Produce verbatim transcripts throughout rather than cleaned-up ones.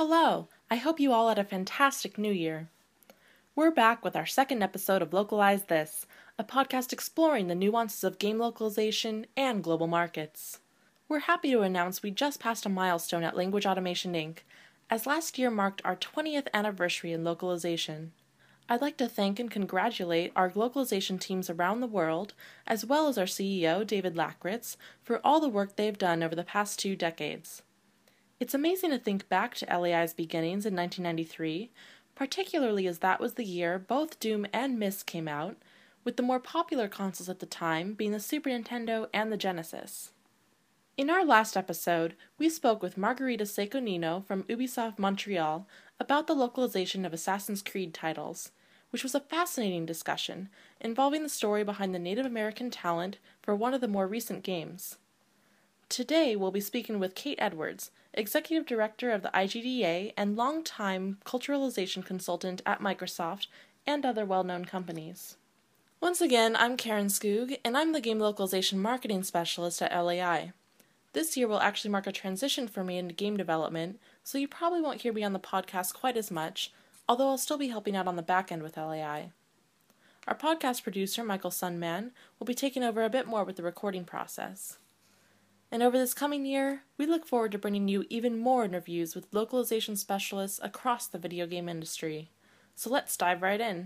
Hello! I hope you all had a fantastic new year. We're back with our second episode of Localize This, a podcast exploring the nuances of game localization and global markets. We're happy to announce we just passed a milestone at Language Automation Incorporated, as last year marked our twentieth anniversary in localization. I'd like to thank and congratulate our localization teams around the world, as well as our C E O, David Lackritz, for all the work they've done over the past two decades. It's amazing to think back to L A I's beginnings in nineteen ninety-three, particularly as that was the year both Doom and Myst came out, with the more popular consoles at the time being the Super Nintendo and the Genesis. In our last episode, we spoke with Margarita Seconino from Ubisoft Montreal about the localization of Assassin's Creed titles, which was a fascinating discussion involving the story behind the Native American talent for one of the more recent games. Today, we'll be speaking with Kate Edwards, Executive Director of the I G D A and longtime culturalization consultant at Microsoft and other well-known companies. Once again, I'm Karen Skoog, and I'm the Game Localization Marketing Specialist at L A I. This year will actually mark a transition for me into game development, so you probably won't hear me on the podcast quite as much, although I'll still be helping out on the back end with L A I. Our podcast producer, Michael Sunman, will be taking over a bit more with the recording process. And over this coming year, we look forward to bringing you even more interviews with localization specialists across the video game industry. So let's dive right in.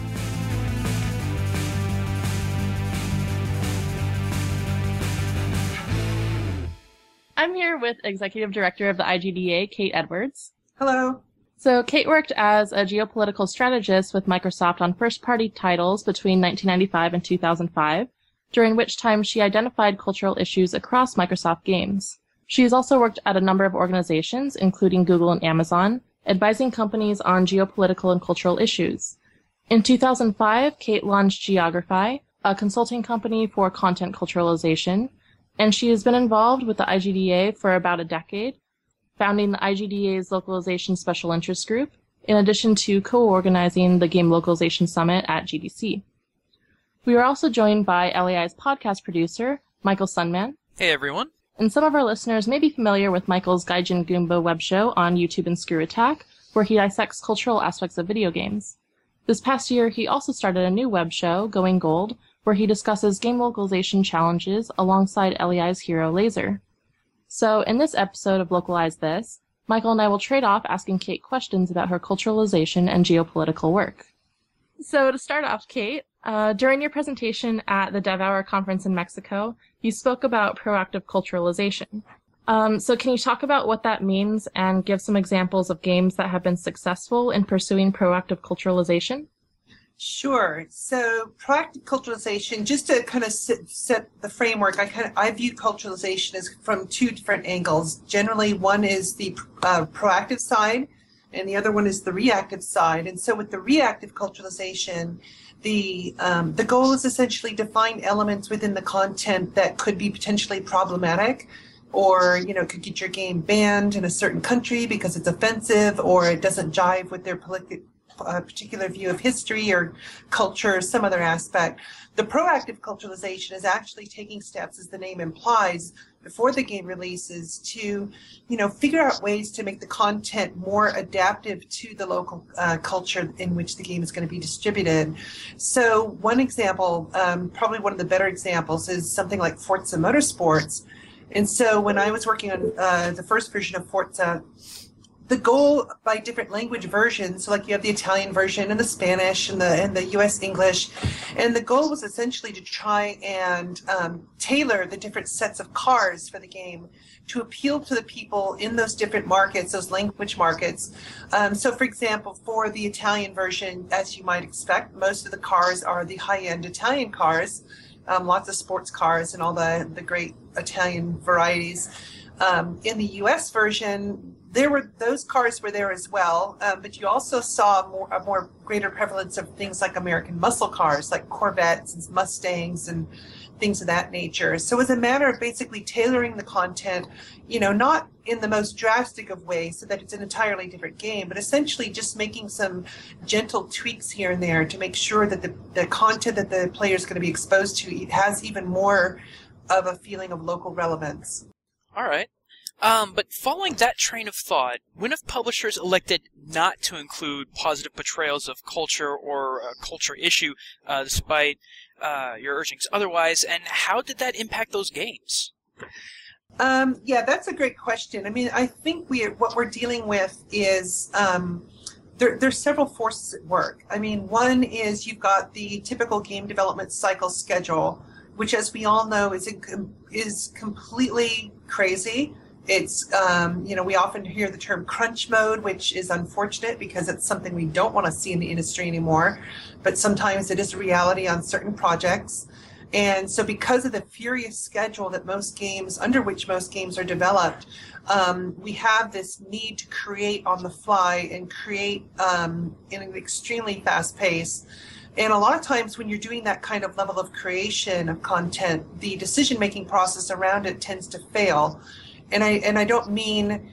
I'm here with Executive Director of the I G D A, Kate Edwards. Hello. So Kate worked as a geopolitical strategist with Microsoft on first-party titles between nineteen ninety-five and two thousand five, during which time she identified cultural issues across Microsoft games. She has also worked at a number of organizations, including Google and Amazon, advising companies on geopolitical and cultural issues. In two thousand five, Kate launched Geography, a consulting company for content culturalization, and she has been involved with the I G D A for about a decade, founding the I G D A's Localization Special Interest Group, in addition to co-organizing the Game Localization Summit at G D C. We are also joined by L A I's podcast producer, Michael Sunman. Hey everyone. And some of our listeners may be familiar with Michael's Gaijin Goomba web show on YouTube and Screw Attack, where he dissects cultural aspects of video games. This past year, he also started a new web show, Going Gold, where he discusses game localization challenges alongside L A I's hero Laser. So, in this episode of Localize This, Michael and I will trade off asking Kate questions about her culturalization and geopolitical work. So, to start off, Kate, Uh, during your presentation at the DevHour conference in Mexico, you spoke about proactive culturalization. Um, so can you talk about what that means and give some examples of games that have been successful in pursuing proactive culturalization? Sure. So proactive culturalization, just to kind of set, set the framework, I kind of I view culturalization as from two different angles. Generally, one is the uh, proactive side, and the other one is the reactive side. And so with the reactive culturalization, The um, the goal is essentially to find elements within the content that could be potentially problematic, or you know could get your game banned in a certain country because it's offensive, or it doesn't jive with their politi- uh, particular view of history or culture or some other aspect. The proactive culturalization is actually taking steps, as the name implies, before the game releases to, you know, figure out ways to make the content more adaptive to the local uh, culture in which the game is going to be distributed. So one example, um, probably one of the better examples, is something like Forza Motorsports. And so when I was working on uh, the first version of Forza, the goal by different language versions, so like you have the Italian version and the Spanish and the and the U S English, and the goal was essentially to try and um, tailor the different sets of cars for the game to appeal to the people in those different markets, those language markets. Um, so for example, for the Italian version, as you might expect, most of the cars are the high-end Italian cars, um, lots of sports cars and all the, the great Italian varieties. Um, in the U S version, there were those cars were there as well, um, but you also saw more, a more greater prevalence of things like American muscle cars, like Corvettes and Mustangs and things of that nature. So it was a matter of basically tailoring the content, you know, not in the most drastic of ways so that it's an entirely different game, but essentially just making some gentle tweaks here and there to make sure that the, the content that the player is going to be exposed to has even more of a feeling of local relevance. All right. Um, but following that train of thought, when have publishers elected not to include positive portrayals of culture or a culture issue, uh, despite uh, your urgings otherwise, and how did that impact those games? Um, yeah, that's a great question. I mean, I think we what we're dealing with is um, there, there's several forces at work. I mean, one is you've got the typical game development cycle schedule, which, as we all know, is is completely crazy. It's, um, you know, we often hear the term crunch mode, which is unfortunate because it's something we don't want to see in the industry anymore. But sometimes it is a reality on certain projects. And so because of the furious schedule that most games, under which most games are developed, um, we have this need to create on the fly and create um, in an extremely fast pace. And a lot of times when you're doing that kind of level of creation of content, the decision-making process around it tends to fail. And I and I don't mean,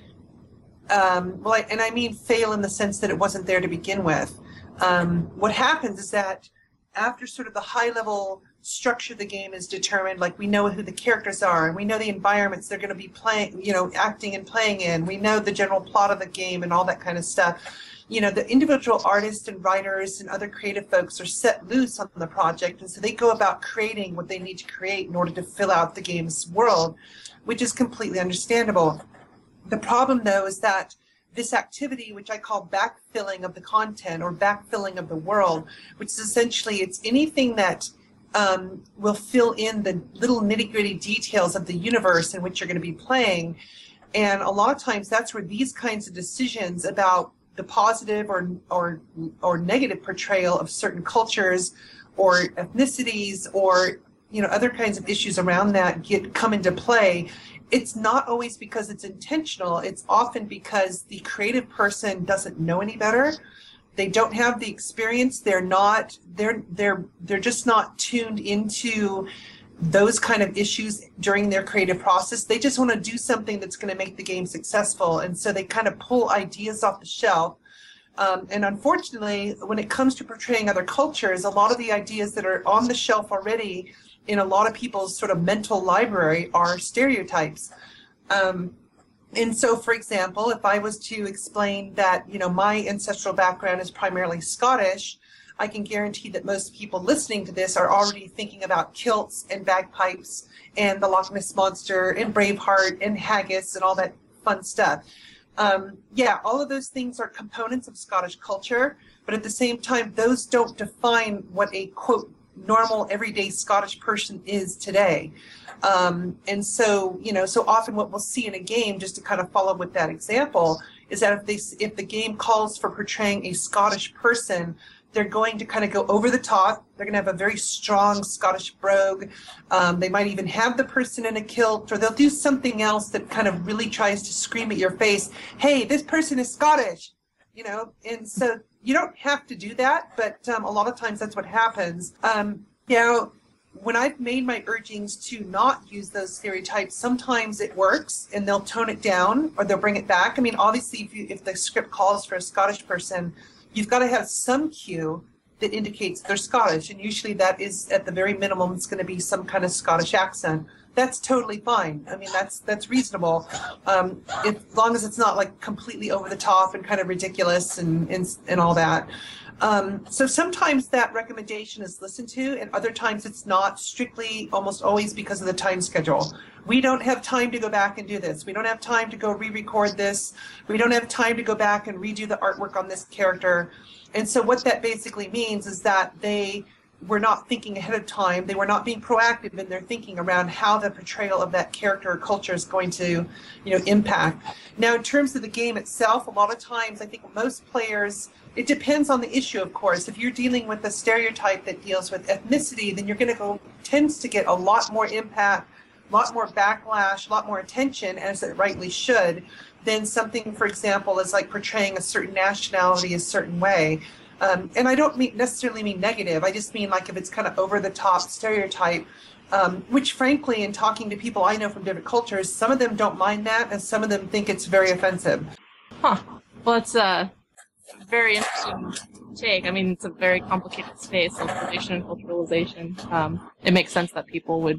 um, well, I, and I mean fail in the sense that it wasn't there to begin with. Um, what happens is that after sort of the high-level structure of the game is determined, like we know who the characters are, and we know the environments they're going to be playing, you know, acting and playing in. We know the general plot of the game and all that kind of stuff. You know, the individual artists and writers and other creative folks are set loose on the project, and so they go about creating what they need to create in order to fill out the game's world, which is completely understandable. The problem, though, is that this activity, which I call backfilling of the content or backfilling of the world, which is essentially it's anything that um, will fill in the little nitty-gritty details of the universe in which you're going to be playing. And a lot of times that's where these kinds of decisions about the positive or or or negative portrayal of certain cultures or ethnicities or you know other kinds of issues around that get come into play. It's not always because it's intentional. It's often because the creative person doesn't know any better. They don't have the experience. They're not they're they're they're just not tuned into those kind of issues during their creative process. They just want to do something that's going to make the game successful. And so they kind of pull ideas off the shelf. Um, and unfortunately, when it comes to portraying other cultures, a lot of the ideas that are on the shelf already in a lot of people's sort of mental library are stereotypes. Um, and so, for example, if I was to explain that, you know, my ancestral background is primarily Scottish, I can guarantee that most people listening to this are already thinking about kilts and bagpipes and the Loch Ness Monster and Braveheart and haggis and all that fun stuff. Um, yeah, all of those things are components of Scottish culture, but at the same time, those don't define what a, quote, normal, everyday Scottish person is today. Um, and so, you know, so often what we'll see in a game, just to kind of follow with that example, is that if they, if the game calls for portraying a Scottish person, they're going to kind of go over the top. They're going to have a very strong Scottish brogue. Um, they might even have the person in a kilt, or they'll do something else that kind of really tries to scream at your face, hey, this person is Scottish, you know? And so you don't have to do that, but um, a lot of times that's what happens. Um, you know, when I've made my urgings to not use those stereotypes, sometimes it works and they'll tone it down or they'll bring it back. I mean, obviously, if, you, if the script calls for a Scottish person, you've got to have some cue that indicates they're Scottish, and usually that is, at the very minimum, it's going to be some kind of Scottish accent. That's totally fine. I mean, that's that's reasonable, um, if, as long as it's not like completely over the top and kind of ridiculous and and, and all that. Um, so sometimes that recommendation is listened to, and other times it's not, strictly almost always because of the time schedule. We don't have time to go back and do this. We don't have time to go re-record this. We don't have time to go back and redo the artwork on this character. And so what that basically means is that they were not thinking ahead of time. They were not being proactive in their thinking around how the portrayal of that character or culture is going to, you know, impact. Now, in terms of the game itself, a lot of times I think most players, it depends on the issue, of course. If you're dealing with a stereotype that deals with ethnicity, then you're going to go, tends to get a lot more impact, a lot more backlash, a lot more attention, as it rightly should, than something, for example, as like portraying a certain nationality a certain way. Um, and I don't mean, necessarily mean negative. I just mean like if it's kind of over-the-top stereotype, um, which frankly, in talking to people I know from different cultures, some of them don't mind that, and some of them think it's very offensive. Huh. Well, it's a very interesting take. I mean, it's a very complicated space, localization and culturalization. Um, it makes sense that people would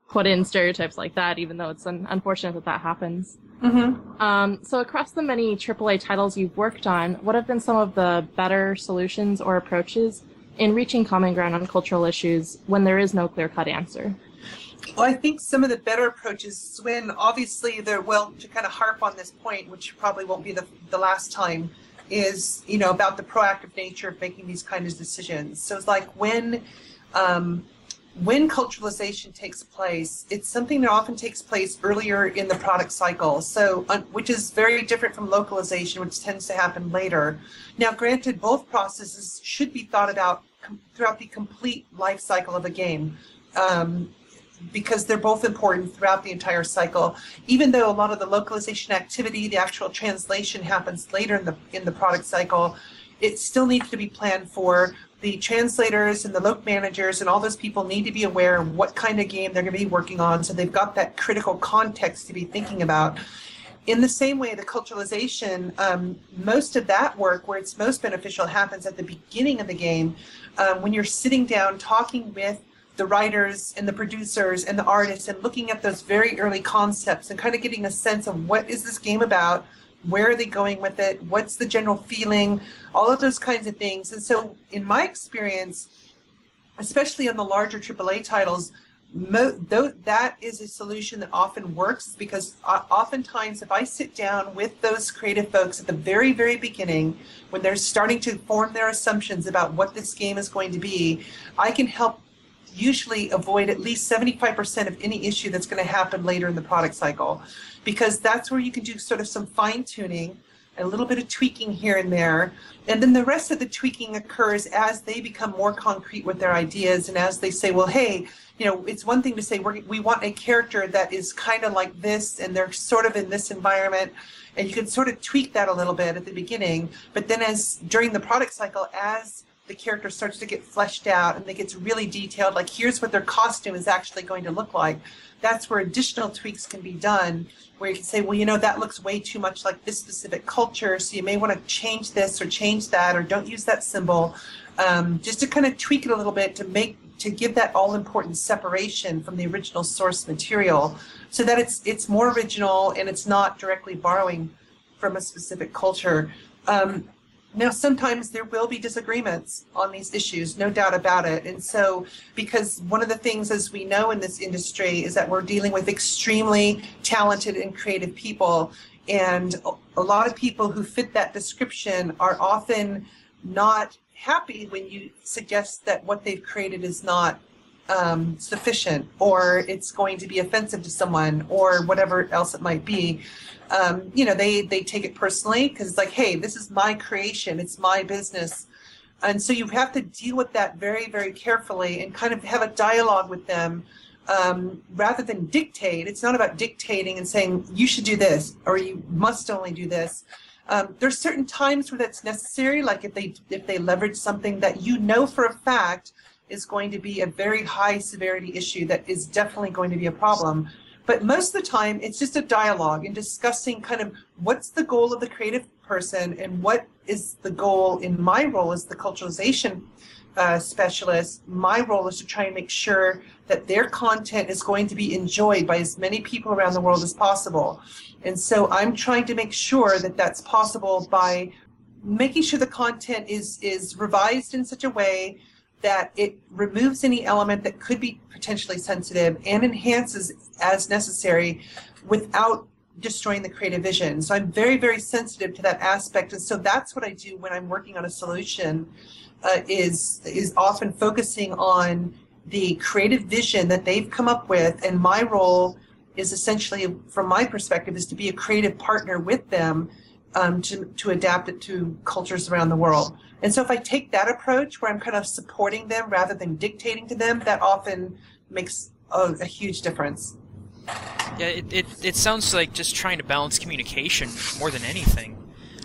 put in stereotypes like that, even though it's un- unfortunate that that happens. Mm-hmm. Um, so across the many triple A titles you've worked on, what have been some of the better solutions or approaches in reaching common ground on cultural issues when there is no clear-cut answer? Well, I think some of the better approaches is when, obviously, they're, well, to kind of harp on this point, which probably won't be the, the last time, is, you know, about the proactive nature of making these kinds of decisions. So it's like when, um, when culturalization takes place, it's something that often takes place earlier in the product cycle, so uh, which is very different from localization, which tends to happen later. Now, granted, both processes should be thought about com- throughout the complete life cycle of a game. Um, because they're both important throughout the entire cycle. Even though a lot of the localization activity, the actual translation happens later in the in the product cycle, it still needs to be planned for. The translators and the loc managers and all those people need to be aware of what kind of game they're going to be working on, so they've got that critical context to be thinking about. In the same way, the culturalization, um, most of that work where it's most beneficial happens at the beginning of the game, um, when you're sitting down talking with the writers and the producers and the artists and looking at those very early concepts and kind of getting a sense of what is this game about, where are they going with it, what's the general feeling, all of those kinds of things. And so in my experience, especially on the larger triple A titles, mo- though that is a solution that often works, because uh, oftentimes if I sit down with those creative folks at the very, very beginning, when they're starting to form their assumptions about what this game is going to be, I can help usually avoid at least seventy-five percent of any issue that's going to happen later in the product cycle, because that's where you can do sort of some fine tuning, a little bit of tweaking here and there, and then the rest of the tweaking occurs as they become more concrete with their ideas, and as they say, well, hey, you know, it's one thing to say we're, we want a character that is kind of like this, and they're sort of in this environment, and you can sort of tweak that a little bit at the beginning, but then as during the product cycle, as the character starts to get fleshed out and it gets really detailed, like here's what their costume is actually going to look like, that's where additional tweaks can be done, where you can say, well, you know, that looks way too much like this specific culture, so you may want to change this or change that, or don't use that symbol, um, just to kind of tweak it a little bit to make to give that all-important separation from the original source material, so that it's it's more original and it's not directly borrowing from a specific culture. Um, Now, sometimes there will be disagreements on these issues, no doubt about it. And so, because one of the things, as we know in this industry, is that we're dealing with extremely talented and creative people. And a lot of people who fit that description are often not happy when you suggest that what they've created is not um, sufficient, or it's going to be offensive to someone, or whatever else it might be. Um, you know, they, they take it personally because it's like, hey, this is my creation, it's my business. And so you have to deal with that very, very carefully and kind of have a dialogue with them, um, rather than dictate. It's not about dictating and saying, you should do this, or you must only do this. Um, there's certain times where that's necessary, like if they if they leverage something that you know for a fact is going to be a very high severity issue that is definitely going to be a problem. But most of the time, it's just a dialogue and discussing kind of what's the goal of the creative person and what is the goal in my role as the culturalization uh, specialist. My role is to try and make sure that their content is going to be enjoyed by as many people around the world as possible. And so I'm trying to make sure that that's possible by making sure the content is, is revised in such a way that it removes any element that could be potentially sensitive and enhances as necessary without destroying the creative vision. So I'm very, very sensitive to that aspect. And so that's what I do when I'm working on a solution, uh, is, is often focusing on the creative vision that they've come up with. And my role is essentially, from my perspective, is to be a creative partner with them, um, to, to adapt it to cultures around the world. And so if I take that approach where I'm kind of supporting them rather than dictating to them, that often makes a, a huge difference. Yeah, it, it, it sounds like just trying to balance communication more than anything.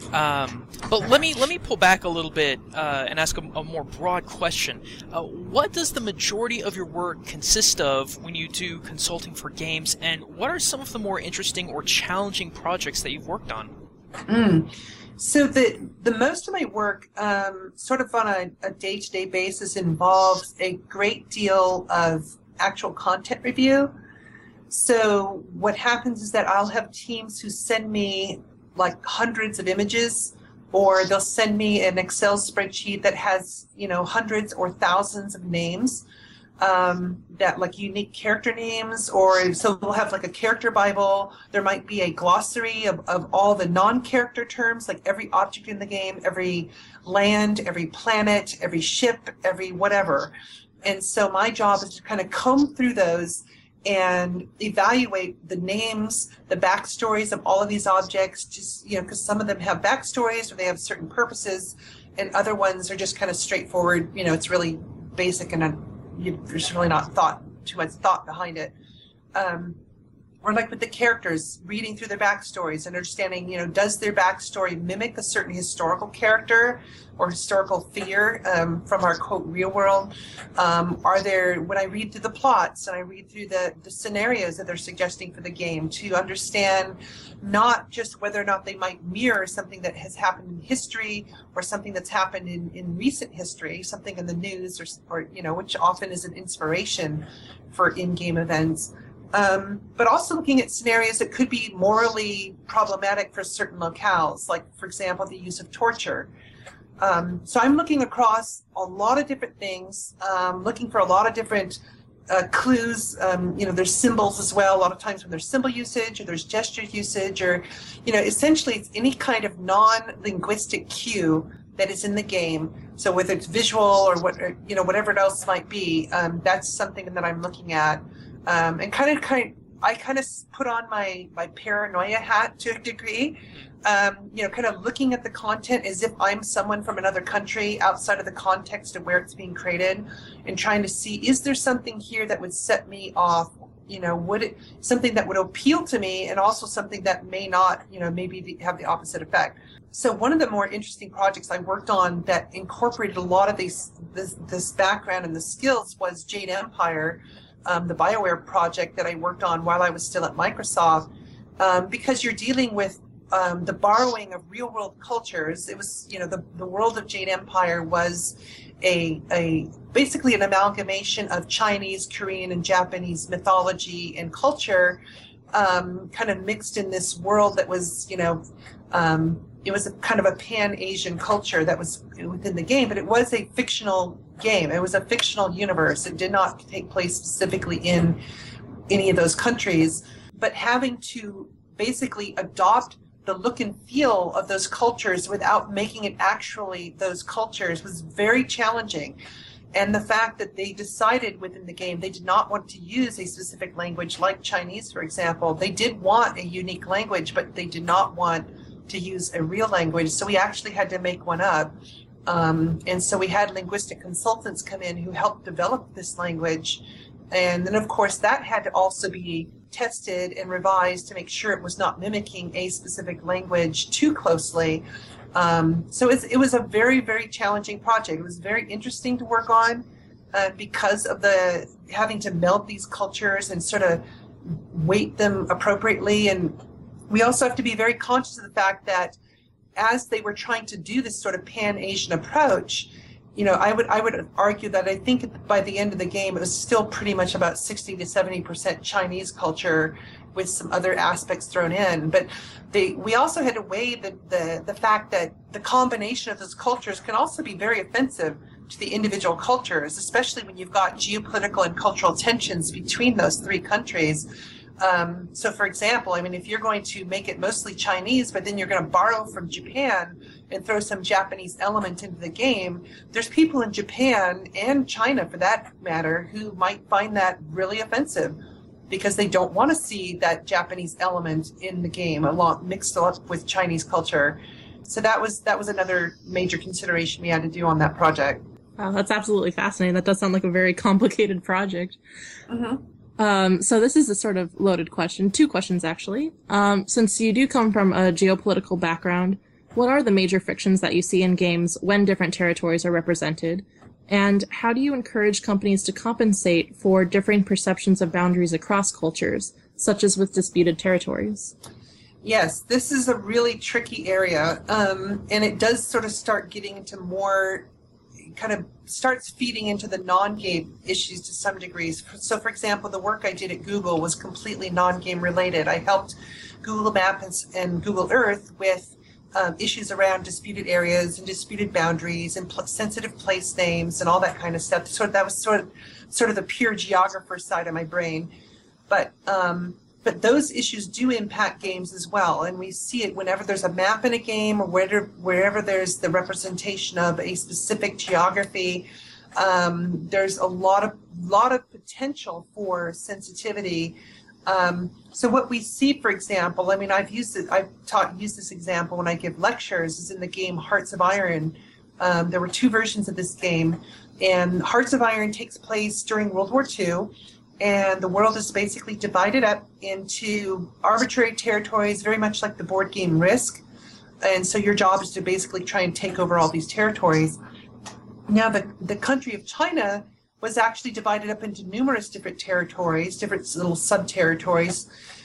Um, but let me let me pull back a little bit uh, and ask a, a more broad question. Uh, what does the majority of your work consist of when you do consulting for games, and what are some of the more interesting or challenging projects that you've worked on? Mm. So the the most of my work, um, sort of on a, a day-to-day basis, involves a great deal of actual content review. So what happens is that I'll have teams who send me like hundreds of images, or they'll send me an Excel spreadsheet that has, you know, hundreds or thousands of names, um, that like unique character names, or so we'll have like a character Bible. There might be a glossary of, of all the non-character terms, like every object in the game, every land, every planet, every ship, every whatever. And so my job is to kind of comb through those and evaluate the names, the backstories of all of these objects, just, you know, because some of them have backstories or they have certain purposes, and other ones are just kind of straightforward. You know, it's really basic and uh, you, there's really not thought too much thought behind it. Um, or like with the characters, reading through their backstories and understanding, you know, does their backstory mimic a certain historical character or historical figure um, from our, quote, real world? Um, are there, when I read through the plots and I read through the, the scenarios that they're suggesting for the game, to understand not just whether or not they might mirror something that has happened in history or something that's happened in, in recent history, something in the news, or, or, you know, which often is an inspiration for in-game events. Um, but also looking at scenarios that could be morally problematic for certain locales, like, for example, the use of torture. Um, so I'm looking across a lot of different things, um, looking for a lot of different uh, clues. Um, you know, there's symbols as well. A lot of times when there's symbol usage or there's gesture usage, or, you know, essentially it's any kind of non-linguistic cue that is in the game. So whether it's visual or what, or, you know, whatever else might be, um, that's something that I'm looking at. Um, and kind of, kind of, I kind of put on my, my paranoia hat to a degree, um, you know, kind of looking at the content as if I'm someone from another country outside of the context of where it's being created, and trying to see, is there something here that would set me off? You know, would it, something that would appeal to me, and also something that may not, you know, maybe have the opposite effect. So one of the more interesting projects I worked on that incorporated a lot of these, this, this background and the skills was Jade Empire, Um, the BioWare project that I worked on while I was still at Microsoft, um, because you're dealing with um, the borrowing of real-world cultures. It was, you know, the, the world of Jade Empire was a, a basically an amalgamation of Chinese, Korean, and Japanese mythology and culture, um, kind of mixed in this world that was, you know, um, it was a kind of a pan-Asian culture that was within the game, but it was a fictional game. It was a fictional universe. It did not take place specifically in any of those countries, but having to basically adopt the look and feel of those cultures without making it actually those cultures was very challenging. And the fact that they decided within the game they did not want to use a specific language like Chinese, for example. They did want a unique language, but they did not want to use a real language. So we actually had to make one up. Um, and so we had linguistic consultants come in who helped develop this language. And then, of course, that had to also be tested and revised to make sure it was not mimicking a specific language too closely. Um, so it's, it was a very, very challenging project. It was very interesting to work on uh, because of the having to meld these cultures and sort of weight them appropriately. And we also have to be very conscious of the fact that as they were trying to do this sort of pan-Asian approach, you know, I would I would argue that I think by the end of the game, it was still pretty much about sixty to seventy percent Chinese culture with some other aspects thrown in. But they, we also had to weigh the, the, the fact that the combination of those cultures can also be very offensive to the individual cultures, especially when you've got geopolitical and cultural tensions between those three countries. Um, so, for example, I mean, if you're going to make it mostly Chinese, but then you're going to borrow from Japan and throw some Japanese element into the game, there's people in Japan and China, for that matter, who might find that really offensive because they don't want to see that Japanese element in the game along mixed up with Chinese culture. So that was that was another major consideration we had to do on that project. Wow, that's absolutely fascinating. That does sound like a very complicated project. Mm-hmm. Um, so this is a sort of loaded question. Two questions, actually. Um, since you do come from a geopolitical background, what are the major frictions that you see in games when different territories are represented? And how do you encourage companies to compensate for differing perceptions of boundaries across cultures, such as with disputed territories? Yes, this is a really tricky area, um, and it does sort of start getting into more kind of starts feeding into the non-game issues to some degrees. So, for example, the work I did at Google was completely non-game related. I helped Google Maps and Google Earth with um, issues around disputed areas and disputed boundaries and pl- sensitive place names and all that kind of stuff. So that was sort of sort of the pure geographer side of my brain. But um, but those issues do impact games as well, and we see it whenever there's a map in a game or wherever, wherever there's the representation of a specific geography. Um, there's a lot of lot of potential for sensitivity. Um, so what we see, for example, I mean, I've used it, I've taught used this example when I give lectures, is in the game Hearts of Iron. Um, there were two versions of this game, and Hearts of Iron takes place during World War Two. And the world is basically divided up into arbitrary territories, very much like the board game Risk. And so your job is to basically try and take over all these territories. Now, the, the country of China was actually divided up into numerous different territories, different little sub-territories.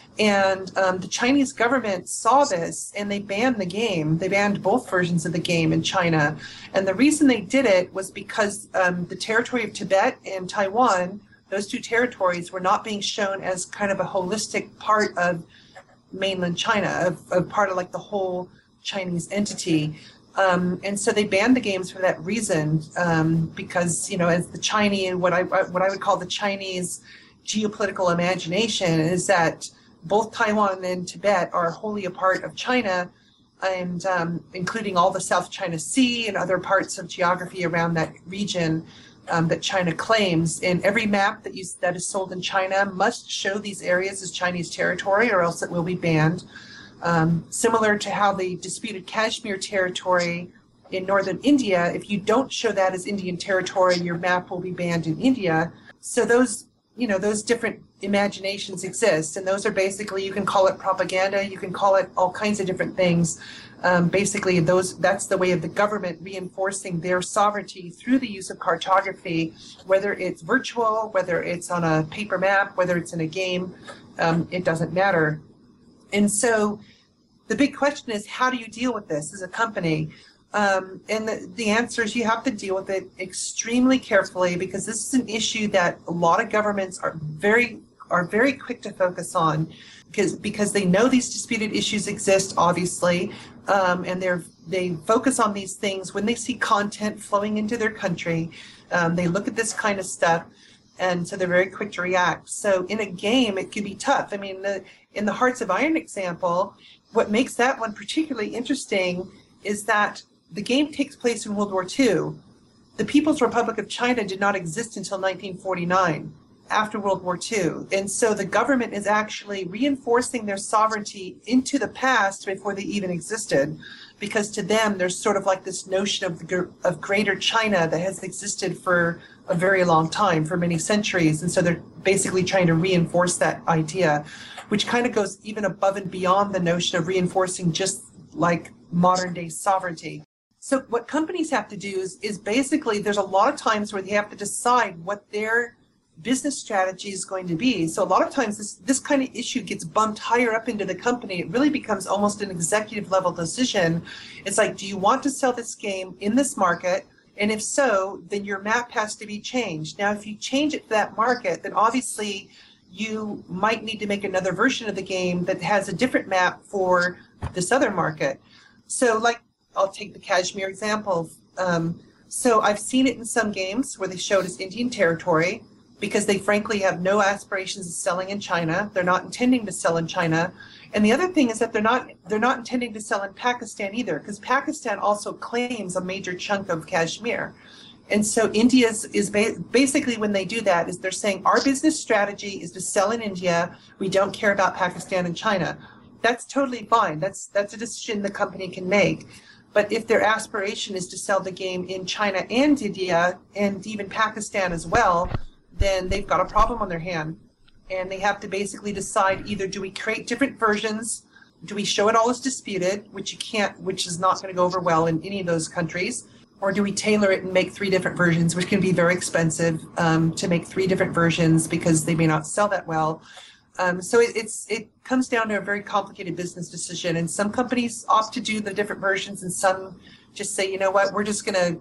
And um, the Chinese government saw this, and they banned the game. They banned both versions of the game in China. And the reason they did it was because um, the territory of Tibet and Taiwan, those two territories, were not being shown as kind of a holistic part of mainland China, of, of part of like the whole Chinese entity. Um, and so they banned the games for that reason, um, because, you know, as the Chinese, what I what I would call the Chinese geopolitical imagination is that both Taiwan and Tibet are wholly a part of China, and um, including all the South China Sea and other parts of geography around that region. Um, that China claims, and every map that you, that is sold in China must show these areas as Chinese territory, or else it will be banned. Um, similar to how the disputed Kashmir territory in northern India, if you don't show that as Indian territory, your map will be banned in India. So those, you know, those different imaginations exist, and those are basically, you can call it propaganda, you can call it all kinds of different things. Um, basically, those that's the way of the government reinforcing their sovereignty through the use of cartography, whether it's virtual, whether it's on a paper map, whether it's in a game, um, it doesn't matter. And so the big question is, how do you deal with this as a company? Um, and the, the answer is you have to deal with it extremely carefully, because this is an issue that a lot of governments are very are very quick to focus on, because because they know these disputed issues exist, obviously, um, and they're they focus on these things when they see content flowing into their country. Um, they look at this kind of stuff, and so they're very quick to react. So in a game, it can be tough. I mean, the, in the Hearts of Iron example, what makes that one particularly interesting is that the game takes place in World War Two. The People's Republic of China did not exist until nineteen forty-nine, after World War Two. And so the government is actually reinforcing their sovereignty into the past before they even existed, because to them, there's sort of like this notion of, the, of Greater China that has existed for a very long time, for many centuries. And so they're basically trying to reinforce that idea, which kind of goes even above and beyond the notion of reinforcing just like modern day sovereignty. So what companies have to do is, is basically, there's a lot of times where they have to decide what their business strategy is going to be. So a lot of times this, this kind of issue gets bumped higher up into the company. It really becomes almost an executive level decision. It's like, do you want to sell this game in this market? And if so, then your map has to be changed. Now, if you change it to that market, then obviously you might need to make another version of the game that has a different map for this other market. So like, I'll take the Kashmir example. Um, so I've seen it in some games where they show it as Indian territory, because they frankly have no aspirations of selling in China. They're not intending to sell in China. And the other thing is that they're not they're not intending to sell in Pakistan either, because Pakistan also claims a major chunk of Kashmir. And so India is, is ba- basically, when they do that, is they're saying our business strategy is to sell in India. We don't care about Pakistan and China. That's totally fine. That's that's a decision the company can make. But if their aspiration is to sell the game in China and India and even Pakistan as well, then they've got a problem on their hand. And they have to basically decide, either do we create different versions, do we show it all as disputed, which you can't, which is not going to go over well in any of those countries, or do we tailor it and make three different versions, which can be very expensive um, to make three different versions because they may not sell that well. Um, so it, it's it comes down to a very complicated business decision, and some companies opt to do the different versions, and some just say, you know what, we're just going to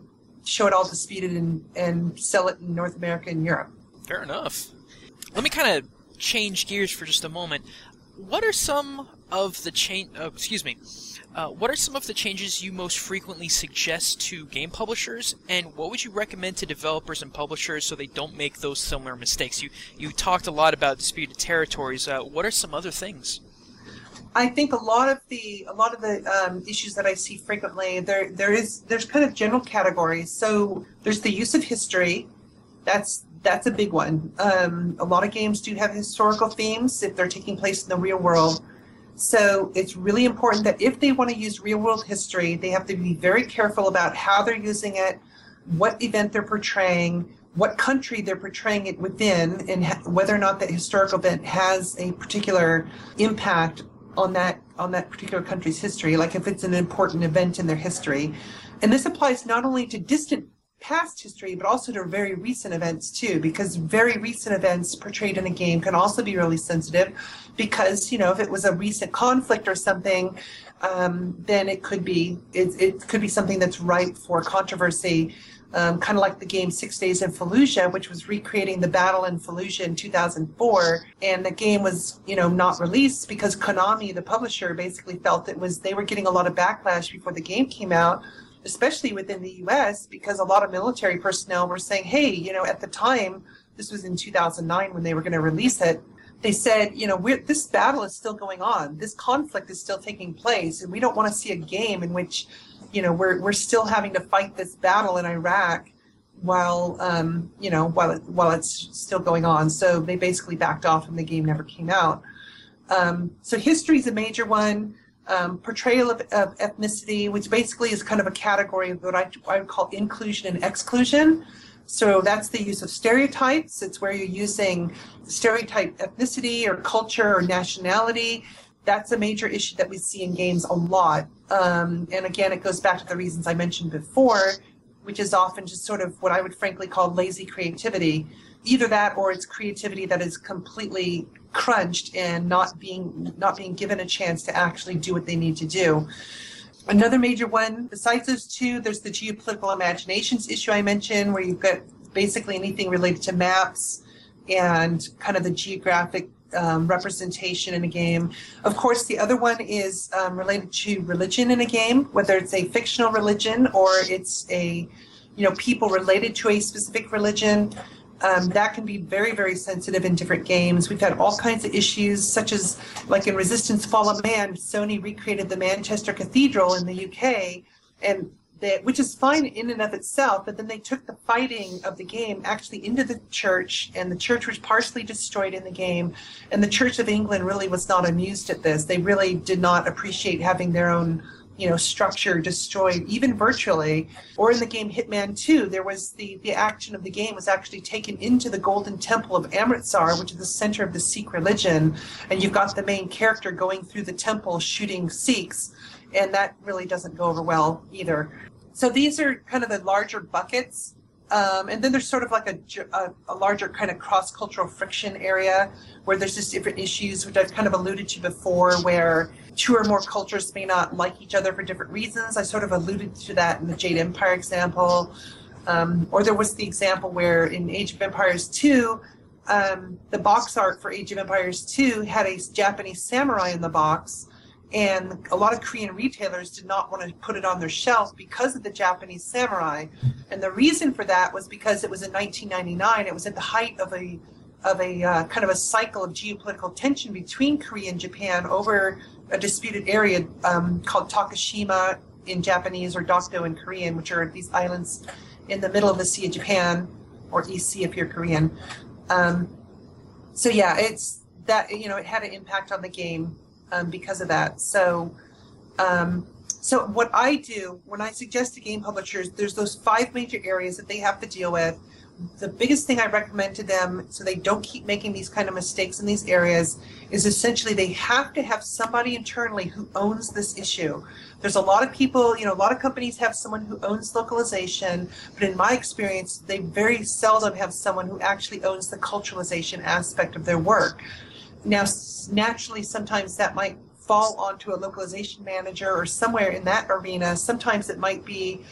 show it all disputed and, and sell it in North America and Europe. Fair enough. Let me kind of change gears for just a moment. What are some of the change? Uh, excuse me. Uh, what are some of the changes you most frequently suggest to game publishers, and what would you recommend to developers and publishers so they don't make those similar mistakes? You you talked a lot about disputed territories. Uh, what are some other things? I think a lot of the a lot of the um, issues that I see frequently, there there is there's kind of general categories. So there's the use of history. That's that's a big one. Um, a lot of games do have historical themes if they're taking place in the real world. So it's really important that if they want to use real-world history, they have to be very careful about how they're using it, what event they're portraying, what country they're portraying it within, and ha- whether or not that historical event has a particular impact on that on that particular country's history, like if it's an important event in their history. And this applies not only to distant past history, but also to very recent events too, because very recent events portrayed in a game can also be really sensitive because, you know, if it was a recent conflict or something, um, then it could be it, it could be something that's ripe for controversy, um, kind of like the game Six Days in Fallujah, which was recreating the battle in Fallujah in two thousand four, and the game was, you know, not released because Konami, the publisher, basically felt it was they were getting a lot of backlash before the game came out, especially within the U S, because a lot of military personnel were saying, hey, you know, at the time, this was in two thousand nine when they were going to release it, they said, you know, we're, this battle is still going on. This conflict is still taking place, and we don't want to see a game in which, you know, we're we're still having to fight this battle in Iraq while, um, you know, while it, while it's still going on. So they basically backed off, and the game never came out. Um, so history is a major one. Um, portrayal of, of ethnicity, which basically is kind of a category of what I, I would call inclusion and exclusion. So that's the use of stereotypes. It's where you're using stereotype ethnicity or culture or nationality. That's a major issue that we see in games a lot. Um, and again, it goes back to the reasons I mentioned before, which is often just sort of what I would frankly call lazy creativity. Either that or it's creativity that is completely crunched and not being not being given a chance to actually do what they need to do. Another major one, besides those two, there's the geopolitical imaginations issue I mentioned, where you've got basically anything related to maps and kind of the geographic um, representation in a game. Of course, the other one is um, related to religion in a game, whether it's a fictional religion or it's a, you know, people related to a specific religion. Um, that can be very, very sensitive in different games. We've had all kinds of issues, such as, like in Resistance Fall of Man, Sony recreated the Manchester Cathedral in the U K, and they, which is fine in and of itself, but then they took the fighting of the game actually into the church, and the church was partially destroyed in the game, and the Church of England really was not amused at this. They really did not appreciate having their own, you know, structure destroyed, even virtually. Or in the game Hitman two, there was the, the action of the game was actually taken into the Golden Temple of Amritsar, which is the center of the Sikh religion, and you've got the main character going through the temple shooting Sikhs, and that really doesn't go over well either. So these are kind of the larger buckets. Um, and then there's sort of like a, a, a larger kind of cross-cultural friction area where there's just different issues, which I've kind of alluded to before, where two or more cultures may not like each other for different reasons. I sort of alluded to that in the Jade Empire example. Um, or there was the example where in Age of Empires two, um, the box art for Age of Empires two had a Japanese samurai in the box, and a lot of Korean retailers did not want to put it on their shelf because of the Japanese samurai. And the reason for that was because it was in nineteen ninety-nine. It was at the height of a of a uh, kind of a cycle of geopolitical tension between Korea and Japan over a disputed area um, called Takashima in Japanese, or Dokdo in Korean, which are these islands in the middle of the Sea of Japan, or East Sea if you're Korean. Um, so yeah, it's that, you know, it had an impact on the game um, because of that. So, um, so what I do when I suggest to game publishers, there's those five major areas that they have to deal with. The biggest thing I recommend to them, so they don't keep making these kind of mistakes in these areas, is essentially they have to have somebody internally who owns this issue. There's a lot of people, you know, a lot of companies have someone who owns localization, but in my experience, they very seldom have someone who actually owns the culturalization aspect of their work. Now, naturally, sometimes that might fall onto a localization manager or somewhere in that arena. Sometimes it might be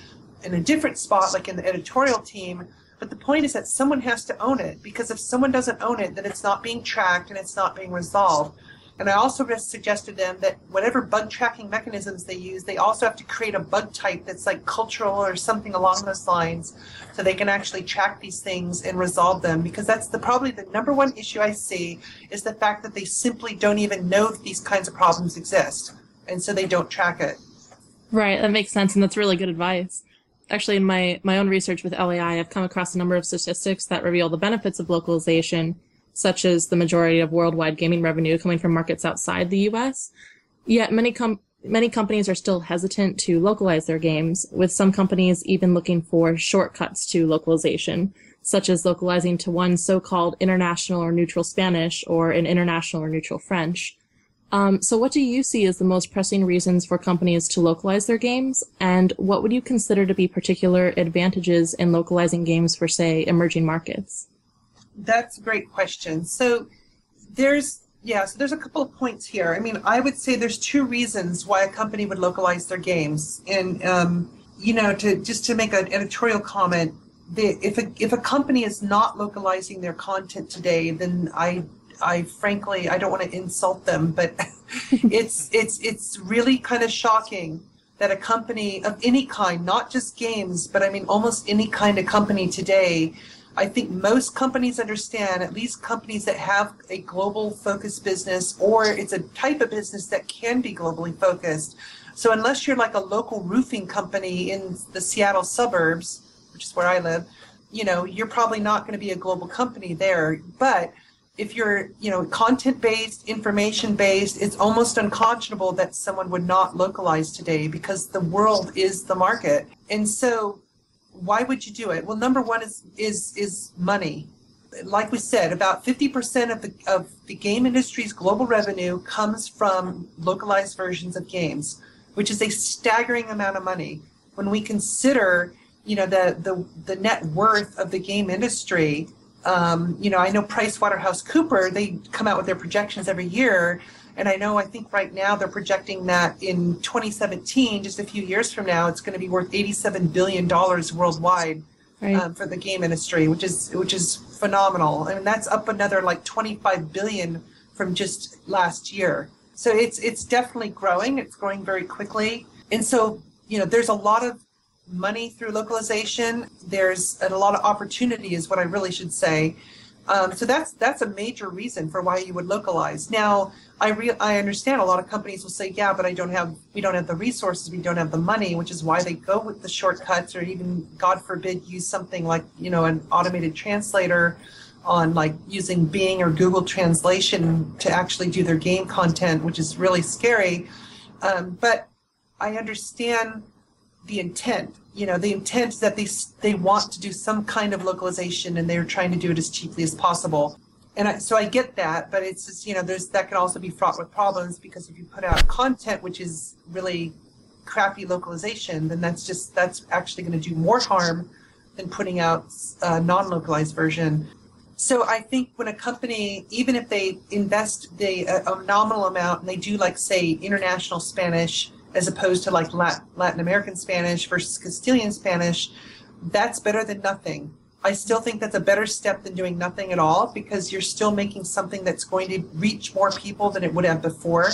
in a different spot, like in the editorial team. But the point is that someone has to own it, because if someone doesn't own it, then it's not being tracked and it's not being resolved. And I also just suggested them that whatever bug tracking mechanisms they use, they also have to create a bug type that's like cultural or something along those lines, so they can actually track these things and resolve them. Because that's the probably the number one issue I see, is the fact that they simply don't even know that these kinds of problems exist, and so they don't track it. Right, that makes sense, and that's really good advice. Actually, in my, my own research with L A I, I've come across a number of statistics that reveal the benefits of localization, such as the majority of worldwide gaming revenue coming from markets outside the U S. Yet many com- many companies are still hesitant to localize their games, with some companies even looking for shortcuts to localization, such as localizing to one so-called international or neutral Spanish or an international or neutral French. Um, so what do you see as the most pressing reasons for companies to localize their games, and what would you consider to be particular advantages in localizing games for, say, emerging markets? That's a great question. So there's, yeah, so there's a couple of points here. I mean, I would say there's two reasons why a company would localize their games. And, um, you know, to just to make an editorial comment, the, if a, if a company is not localizing their content today, then I, I frankly, I don't want to insult them, but it's, it's, it's really kind of shocking that a company of any kind, not just games, but I mean, almost any kind of company today, I think most companies understand, at least companies that have a global focused business, or it's a type of business that can be globally focused. So unless you're like a local roofing company in the Seattle suburbs, which is where I live, you know, you're probably not going to be a global company there. But if you're, you know, content-based, information-based, it's almost unconscionable that someone would not localize today, because the world is the market. And so why would you do it? Well, number one is is is money. Like we said, about fifty percent of the of the game industry's global revenue comes from localized versions of games, which is a staggering amount of money. When we consider, you know, the the, the net worth of the game industry, um, you know, I know PricewaterhouseCoopers, they come out with their projections every year. And I know, I think right now they're projecting that in twenty seventeen, just a few years from now, it's going to be worth eighty-seven billion dollars worldwide, right, um, for the game industry, which is which is phenomenal. I mean, that's up another like twenty-five billion dollars from just last year. So it's it's definitely growing. It's growing very quickly. And so, you know, there's a lot of money through localization. There's a lot of opportunity, is what I really should say. Um, so that's that's a major reason for why you would localize. Now, I re- I understand a lot of companies will say, yeah, but I don't have we don't have the resources, we don't have the money, which is why they go with the shortcuts, or even, God forbid, use something like, you know, an automated translator on like using Bing or Google Translation to actually do their game content, which is really scary. Um, but I understand the intent. You know, the intent is that they they want to do some kind of localization, and they're trying to do it as cheaply as possible. And I, so I get that, but it's just, you know, there's that can also be fraught with problems, because if you put out content which is really crappy localization, then that's just that's actually going to do more harm than putting out a non-localized version. So I think when a company, even if they invest the a, a nominal amount, and they do, like, say, international Spanish as opposed to like Latin, Latin American Spanish versus Castilian Spanish, that's better than nothing. I still think that's a better step than doing nothing at all, because you're still making something that's going to reach more people than it would have before.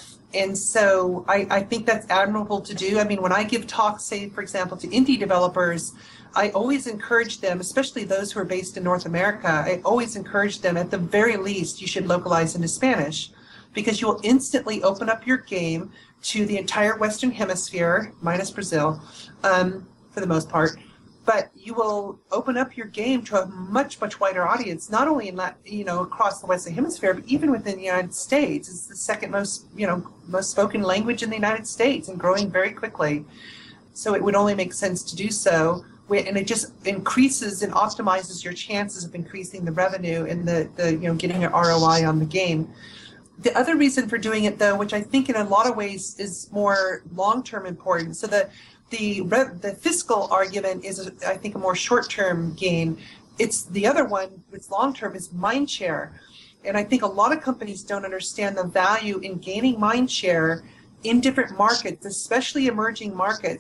And so I, I think that's admirable to do. I mean, when I give talks, say, for example, to indie developers, I always encourage them, especially those who are based in North America, I always encourage them, at the very least, you should localize into Spanish, because you will instantly open up your game to the entire Western Hemisphere, minus Brazil, um, for the most part. But you will open up your game to a much, much wider audience, not only in Latin, you know, across the Western Hemisphere, but even within the United States. It's the second most, you know, most spoken language in the United States, and growing very quickly. So it would only make sense to do so. And it just increases and optimizes your chances of increasing the revenue and the, the you know, getting an R O I on the game. The other reason for doing it, though, which I think in a lot of ways is more long-term important, so the the the fiscal argument is, I think, a more short-term gain. It's the other one, it's long-term, is mind share. And I think a lot of companies don't understand the value in gaining mind share in different markets, especially emerging markets.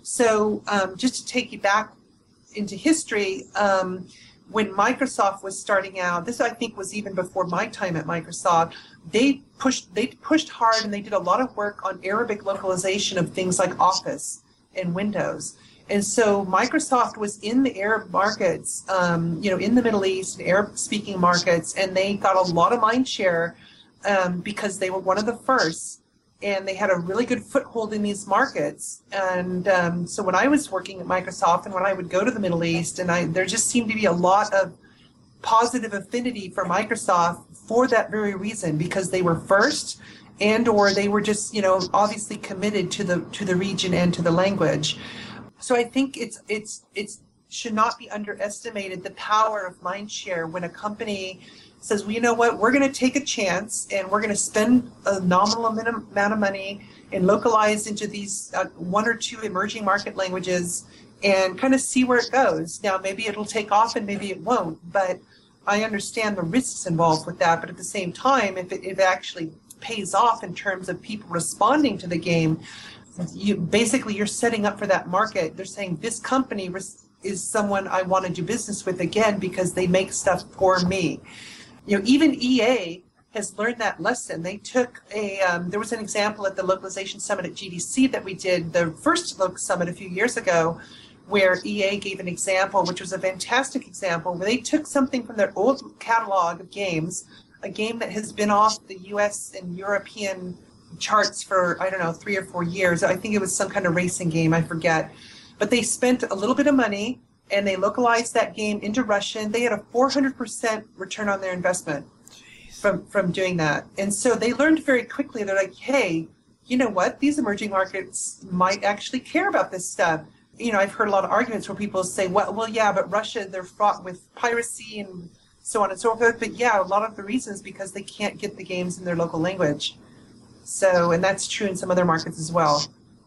So um, just to take you back into history, um, when Microsoft was starting out, this I think was even before my time at Microsoft, they pushed they pushed hard and they did a lot of work on Arabic localization of things like Office and Windows. And so Microsoft was in the Arab markets, um, you know, in the Middle East, Arab-speaking markets, and they got a lot of mind share um, because they were one of the first. And they had a really good foothold in these markets. And um, so when I was working at Microsoft and when I would go to the Middle East, and I there just seemed to be a lot of positive affinity for Microsoft for that very reason, because they were first and or they were just, you know, obviously committed to the to the region and to the language. So I think it's it's it's should not be underestimated, the power of mindshare when a company says, well, you know what, we're going to take a chance and we're going to spend a nominal amount of money and localize into these uh, one or two emerging market languages and kind of see where it goes. Now, maybe it'll take off and maybe it won't, but I understand the risks involved with that. But at the same time, if it, if it actually pays off in terms of people responding to the game, you basically you're setting up for that market. They're saying this company is someone I want to do business with again because they make stuff for me. You know, even E A has learned that lesson. They took a, um, there was an example at the Localization Summit at G D C that we did, the first Loc Summit a few years ago, where E A gave an example, which was a fantastic example, where they took something from their old catalog of games, a game that has been off the U S and European charts for, I don't know, three or four years. I think it was some kind of racing game, I forget. But they spent a little bit of money and they localized that game into Russian. They had a four hundred percent return on their investment from, from doing that. And so they learned very quickly. They're like, hey, you know what? These emerging markets might actually care about this stuff. You know, I've heard a lot of arguments where people say, well, well, yeah, but Russia, they're fraught with piracy and so on and so forth. But yeah, a lot of the reasons because they can't get the games in their local language. So, and that's true in some other markets as well.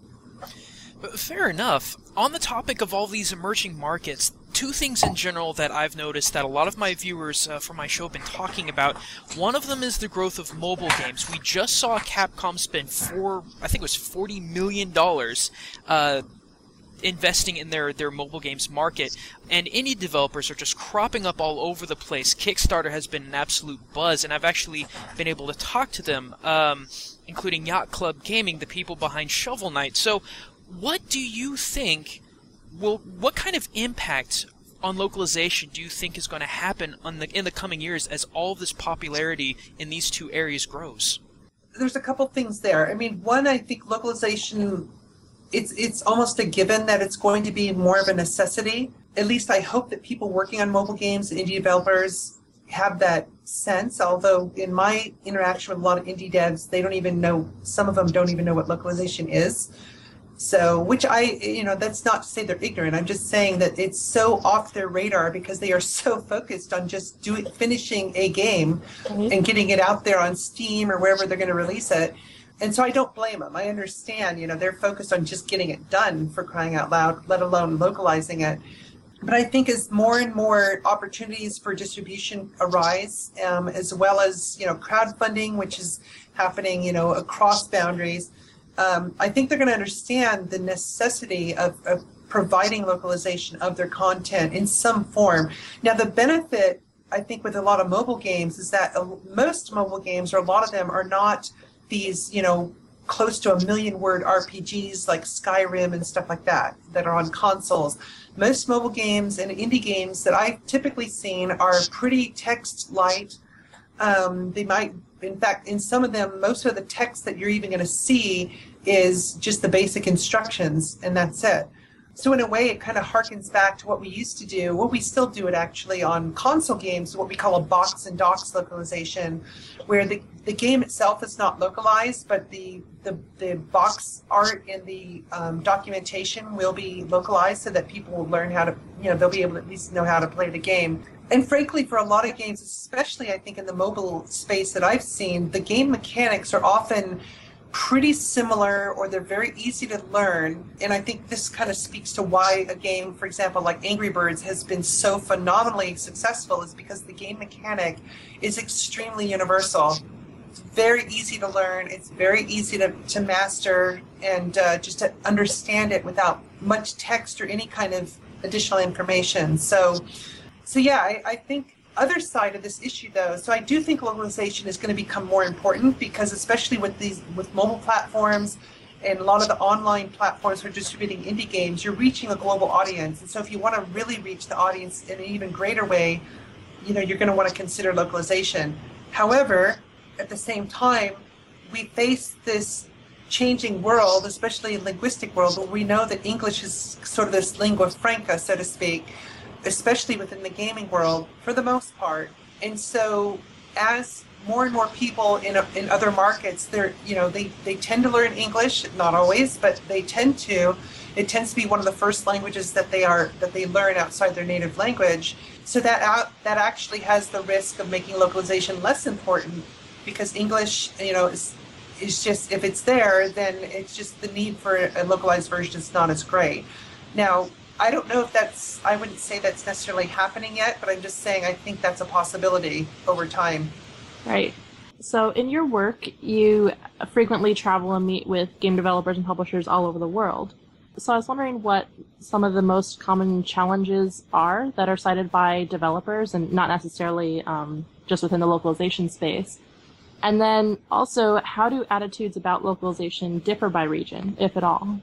Fair enough. On the topic of all these emerging markets, two things in general that I've noticed that a lot of my viewers uh, for my show have been talking about. One of them is the growth of mobile games. We just saw Capcom spend four, I think it was forty million dollars uh, investing in their, their mobile games market, and indie developers are just cropping up all over the place. Kickstarter has been an absolute buzz, and I've actually been able to talk to them, um, including Yacht Club Gaming, the people behind Shovel Knight. So what do you think will, what kind of impact on localization do you think is going to happen on the, in the coming years as all of this popularity in these two areas grows? There's a couple things there. I mean, one, I think localization, it's it's almost a given that it's going to be more of a necessity. At least I hope that people working on mobile games and indie developers have that sense, although in my interaction with a lot of indie devs, they don't even know, some of them don't even know what localization is. So, which I, you know, that's not to say they're ignorant. I'm just saying that it's so off their radar because they are so focused on just doing, finishing a game mm-hmm. and getting it out there on Steam or wherever they're going to release it. And so I don't blame them. I understand, you know, they're focused on just getting it done, for crying out loud, let alone localizing it. But I think as more and more opportunities for distribution arise, um, as well as, you know, crowdfunding, which is happening, you know, across boundaries, Um, I think they're going to understand the necessity of, of providing localization of their content in some form. Now, the benefit, I think, with a lot of mobile games is that most mobile games, or a lot of them, are not these, you know, close to a million word R P Gs like Skyrim and stuff like that, that are on consoles. Most mobile games and indie games that I've typically seen are pretty text light. Um, they might, in fact, in some of them, most of the text that you're even going to see is just the basic instructions, and that's it. So in a way, it kind of harkens back to what we used to do. Well, we still do it actually on console games, what we call a box and docks localization, where the, the game itself is not localized, but the, the, the box art and the um, documentation will be localized so that people will learn how to, you know, they'll be able to at least know how to play the game. And frankly, for a lot of games, especially I think in the mobile space that I've seen, the game mechanics are often pretty similar, or they're very easy to learn. And I think this kind of speaks to why a game, for example, like Angry Birds has been so phenomenally successful, is because the game mechanic is extremely universal. It's very easy to learn. It's very easy to, to master and uh, just to understand it without much text or any kind of additional information. So, so yeah, I, I think other side of this issue though, so I do think localization is going to become more important because especially with these, with mobile platforms and a lot of the online platforms for distributing indie games, you're reaching a global audience. And so if you want to really reach the audience in an even greater way, you know, you're going to want to consider localization. However, at the same time, we face this changing world, especially in linguistic world, where we know that English is sort of this lingua franca, so to speak, especially within the gaming world for the most part. And so as more and more people in in other markets, they're, you know, they, they tend to learn English, not always, but they tend to. It tends to be one of the first languages that they are that they learn outside their native language. So that out, that actually has the risk of making localization less important because English, you know, is is just, if it's there, then it's just the need for a localized version is not as great. Now, I don't know if that's, I wouldn't say that's necessarily happening yet, but I'm just saying I think that's a possibility over time. Right. So in your work, you frequently travel and meet with game developers and publishers all over the world. So I was wondering what some of the most common challenges are that are cited by developers and not necessarily um, just within the localization space. And then also, how do attitudes about localization differ by region, if at all?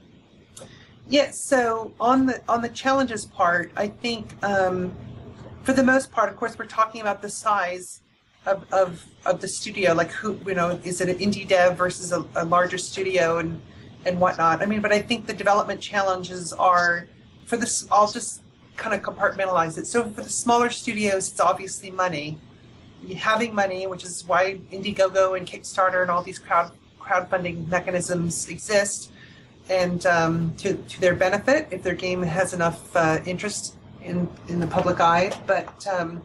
Yes, so on the on the challenges part, I think um, for the most part, of course, we're talking about the size of, of, of the studio, like who, you know, is it an indie dev versus a, a larger studio and, and whatnot. I mean, but I think the development challenges are, for this, I'll just kind of compartmentalize it. So for the smaller studios, it's obviously money. Having money, which is why Indiegogo and Kickstarter and all these crowd crowdfunding mechanisms exist, and um, to, to their benefit if their game has enough uh, interest in, in the public eye. But um,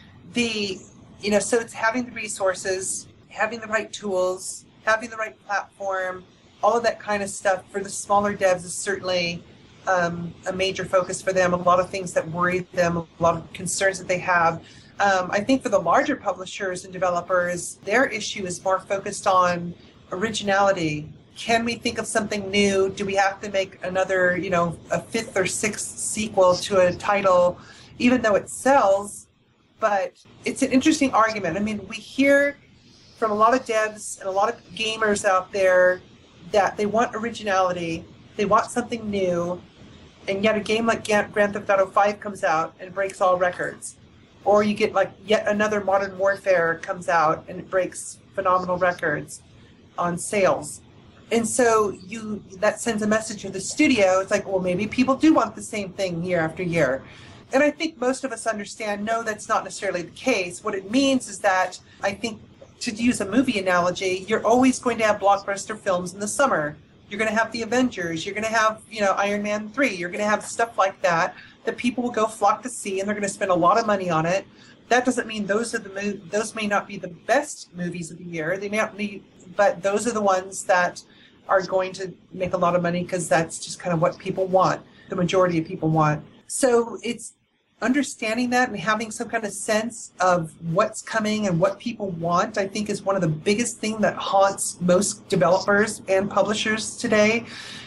the, you know, so it's having the resources, having the right tools, having the right platform, all of that kind of stuff for the smaller devs is certainly um, a major focus for them. A lot of things that worry them, a lot of concerns that they have. Um, I think for the larger publishers and developers, their issue is more focused on originality. Can we think of something new? Do we have to make another, you know, a fifth or sixth sequel to a title, even though it sells? But it's an interesting argument. I mean, we hear from a lot of devs and a lot of gamers out there that they want originality, they want something new, and yet a game like Grand Theft Auto five comes out and breaks all records. Or you get like yet another Modern Warfare comes out and it breaks phenomenal records on sales. And so you that sends a message to the studio. It's like, well, maybe people do want the same thing year after year. And I think most of us understand, no, that's not necessarily the case. What it means is that I think, to use a movie analogy, you're always going to have blockbuster films in the summer. You're going to have the Avengers. You're going to have, you know, Iron Man three. You're going to have stuff like that that people will go flock to see, and they're going to spend a lot of money on it. That doesn't mean those are the mo- those may not be the best movies of the year. They may not be, but those are the ones that are going to make a lot of money because that's just kind of what people want. The majority of people want. So it's understanding that and having some kind of sense of what's coming and what people want, I think, is one of the biggest things that haunts most developers and publishers today.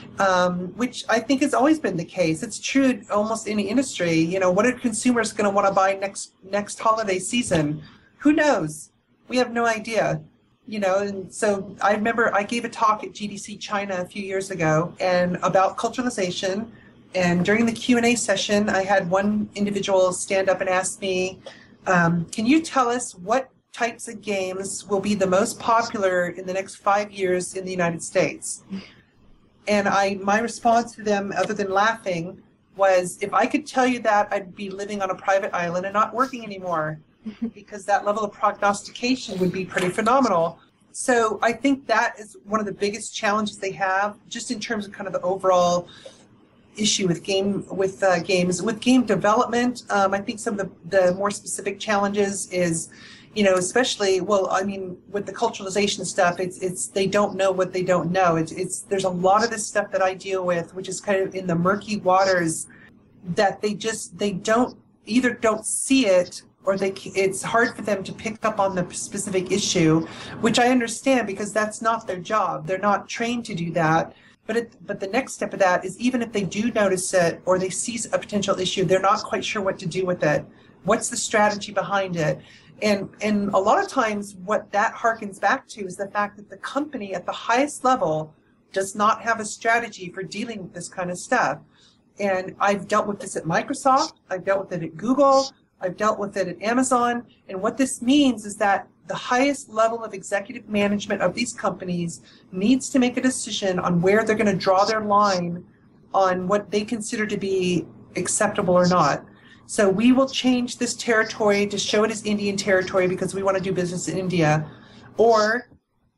Um, which I think has always been the case. It's true in almost any industry. You know, what are consumers going to want to buy next next holiday season? Who knows? We have no idea. You know, and so I remember I gave a talk at G D C China a few years ago and about culturalization. And during the Q and A session, I had one individual stand up and ask me, um, can you tell us what types of games will be the most popular in the next five years in the United States? And I, my response to them, other than laughing, was, if I could tell you that, I'd be living on a private island and not working anymore, because that level of prognostication would be pretty phenomenal. So I think that is one of the biggest challenges they have, just in terms of kind of the overall issue with game with uh, games. With game development, um, I think some of the, the more specific challenges is, you know, especially, well, I mean, with the culturalization stuff, it's it's they don't know what they don't know. It's it's there's a lot of this stuff that I deal with, which is kind of in the murky waters, that they just they don't either don't see it or they it's hard for them to pick up on the specific issue, which I understand because that's not their job. They're not trained to do that. But it, but the next step of that is even if they do notice it or they see a potential issue, they're not quite sure what to do with it. What's the strategy behind it? And and a lot of times what that harkens back to is the fact that the company at the highest level does not have a strategy for dealing with this kind of stuff. And I've dealt with this at Microsoft, I've dealt with it at Google, I've dealt with it at Amazon. And what this means is that the highest level of executive management of these companies needs to make a decision on where they're going to draw their line on what they consider to be acceptable or not. So we will change this territory to show it as Indian territory because we want to do business in India. Or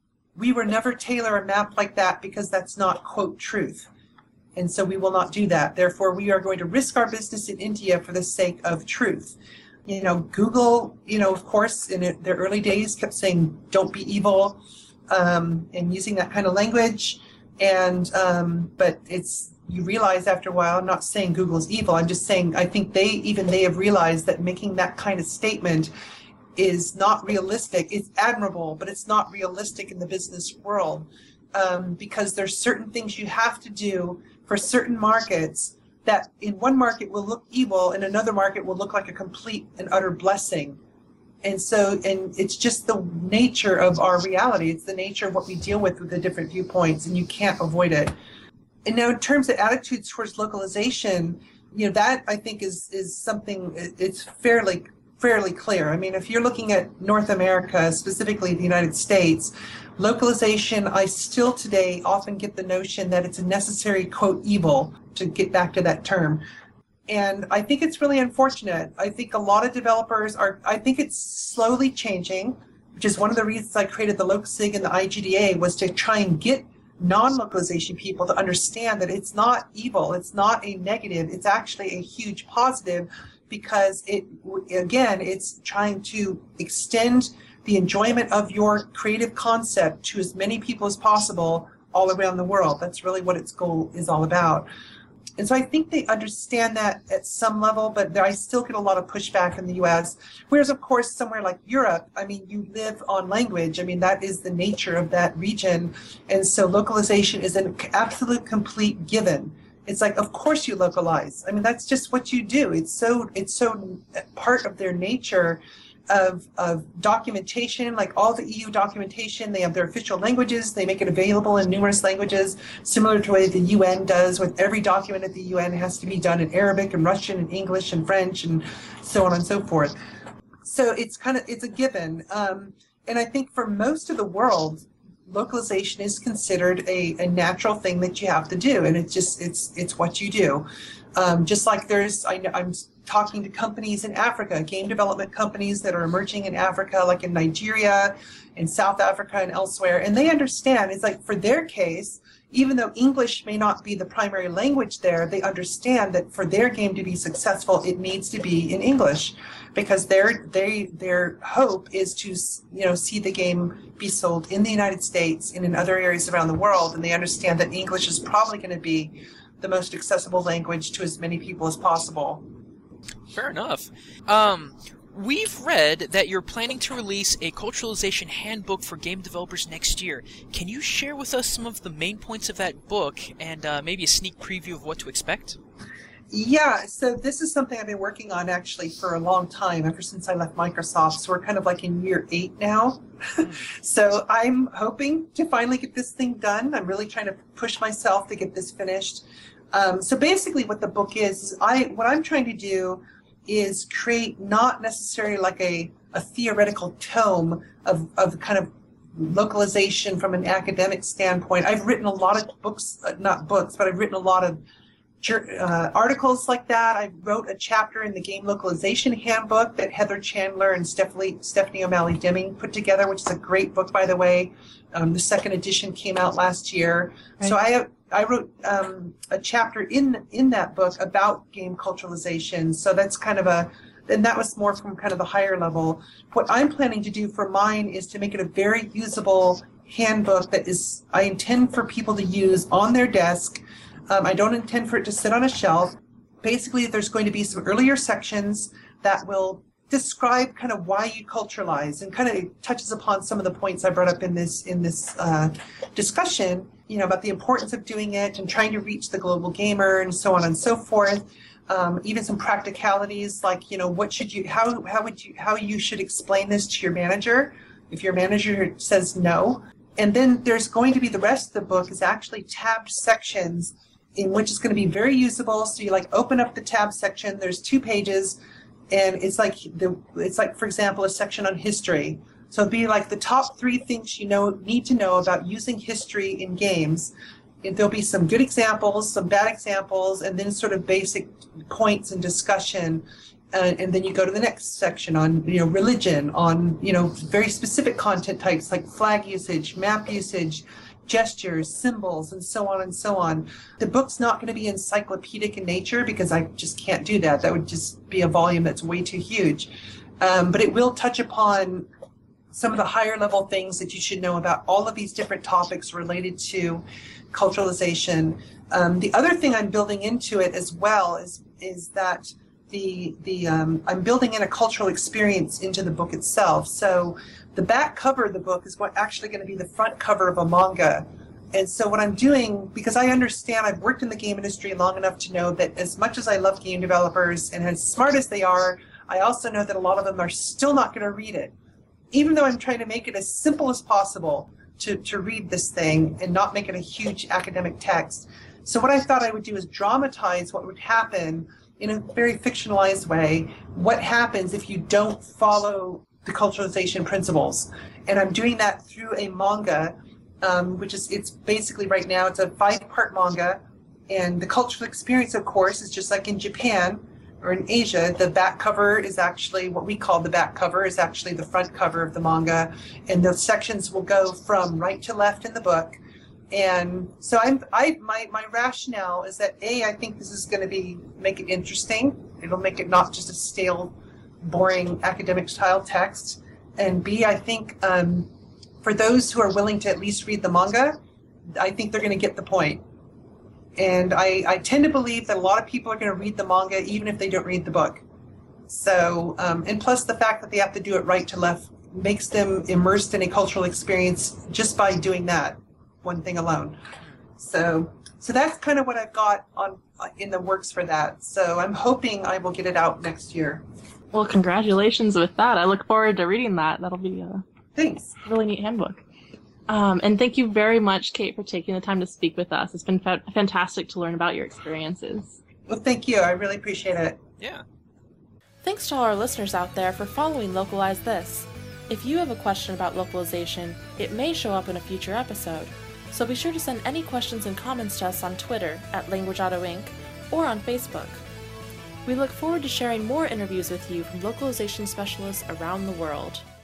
we will never tailor a map like that because that's not, quote, truth. And so we will not do that. Therefore, we are going to risk our business in India for the sake of truth. You know, Google, you know, of course, in it, their early days kept saying, don't be evil, um, and using that kind of language. And, um, but it's, you realize after a while, I'm not saying Google's evil. I'm just saying, I think they, even they have realized that making that kind of statement is not realistic. It's admirable, but it's not realistic in the business world, um, because there's certain things you have to do for certain markets that in one market will look evil, in another market will look like a complete and utter blessing. And so, and it's just the nature of our reality. It's the nature of what we deal with with the different viewpoints, and you can't avoid it. And now in terms of attitudes towards localization, you know, that I think is, is something, it's fairly, fairly clear. I mean, if you're looking at North America, specifically the United States, localization, I still today often get the notion that it's a necessary, quote, evil, to get back to that term. And I think it's really unfortunate. I think a lot of developers are, I think it's slowly changing, which is one of the reasons I created the LocSig and the I G D A, was to try and get non-localization people to understand that it's not evil, it's not a negative, it's actually a huge positive, because it, again, it's trying to extend the enjoyment of your creative concept to as many people as possible all around the world. That's really what its goal is all about. And so I think they understand that at some level, but there, I still get a lot of pushback in the U S. Whereas, of course, somewhere like Europe, I mean, you live on language. I mean, that is the nature of that region. And so localization is an absolute complete given. It's like, of course you localize. I mean, that's just what you do. It's so, it's so part of their nature of, of documentation, like all the E U documentation. They have their official languages. They make it available in numerous languages, similar to the way the U N does. With every document at the U N, it has to be done in Arabic and Russian and English and French and so on and so forth. So it's kind of, it's a given. Um, and I think for most of the world, localization is considered a, a natural thing that you have to do. And it's just, it's, it's what you do. Um, just like there's, I know, I'm talking to companies in Africa, game development companies that are emerging in Africa, like in Nigeria, in South Africa, and elsewhere. And they understand, it's like for their case, even though English may not be the primary language there, they understand that for their game to be successful, it needs to be in English, because their they their hope is to, you know, see the game be sold in the United States and in other areas around the world. And they understand that English is probably going to be the most accessible language to as many people as possible. Fair enough. Um, we've read that you're planning to release a culturalization handbook for game developers next year. Can you share with us some of the main points of that book and uh, maybe a sneak preview of what to expect? Yeah, so this is something I've been working on actually for a long time, ever since I left Microsoft. So we're kind of like in year eight now. So I'm hoping to finally get this thing done. I'm really trying to push myself to get this finished. Um, so basically what the book is, is I what I'm trying to do is create not necessarily like a, a theoretical tome of, of kind of localization from an academic standpoint. I've written a lot of books, uh, not books, but I've written a lot of uh, articles like that. I wrote a chapter in the Game Localization Handbook that Heather Chandler and Stephanie, Stephanie O'Malley Deming put together, which is a great book, by the way. Um, the second edition came out last year. Right. So I have I wrote um, a chapter in in that book about game culturalization. So that's kind of a, and that was more from kind of the higher level. What I'm planning to do for mine is to make it a very usable handbook that is, I intend for people to use on their desk. Um, I don't intend for it to sit on a shelf. Basically, there's going to be some earlier sections that will describe kind of why you culturalize, and kind of touches upon some of the points I brought up in this in this uh, discussion, you know, about the importance of doing it and trying to reach the global gamer and so on and so forth. Um, even some practicalities like, you know, what should you, how how would you, how you should explain this to your manager if your manager says no. And then there's going to be the rest of the book is actually tabbed sections in which is going to be very usable. So you like open up the tab section. There's two pages. And it's like the it's like, for example, a section on history. So it'd be like the top three things you know need to know about using history in games. And there'll be some good examples, some bad examples, and then sort of basic points and discussion. Uh, and then you go to the next section on, you know, religion, on, you know, very specific content types like flag usage, map usage, gestures, symbols, and so on and so on. The book's not going to be encyclopedic in nature because I just can't do that. That would just be a volume that's way too huge. Um, but it will touch upon some of the higher level things that you should know about all of these different topics related to culturalization. Um, the other thing I'm building into it as well is is that the the um, I'm building in a cultural experience into the book itself. So the back cover of the book is what actually going to be the front cover of a manga. And so what I'm doing, because I understand I've worked in the game industry long enough to know that as much as I love game developers and as smart as they are, I also know that a lot of them are still not going to read it. Even though I'm trying to make it as simple as possible to, to read this thing and not make it a huge academic text. So what I thought I would do is dramatize what would happen in a very fictionalized way, what happens if you don't follow the culturalization principles. And I'm doing that through a manga, um, which is, it's basically right now, it's a five-part manga. And the cultural experience, of course, is just like in Japan or in Asia, the back cover is actually what we call the back cover, is actually the front cover of the manga. And the sections will go from right to left in the book. And so I'm, I, my, my rationale is that, A, I think this is going to be, make it interesting. It'll make it not just a stale, boring academic style text. And B, I think um, for those who are willing to at least read the manga, I think they're going to get the point. And I, I tend to believe that a lot of people are going to read the manga even if they don't read the book. So, um, and plus the fact that they have to do it right to left makes them immersed in a cultural experience just by doing that one thing alone. So, so that's kind of what I've got on in the works for that. So I'm hoping I will get it out next year. Well, congratulations with that. I look forward to reading that. That'll be a Thanks. really neat handbook. Um, and thank you very much, Kate, for taking the time to speak with us. It's been fa- fantastic to learn about your experiences. Well, thank you. I really appreciate it. Yeah. Thanks to all our listeners out there for following Localize This. If you have a question about localization, it may show up in a future episode. So be sure to send any questions and comments to us on Twitter at Language Auto Incorporated or on Facebook. We look forward to sharing more interviews with you from localization specialists around the world.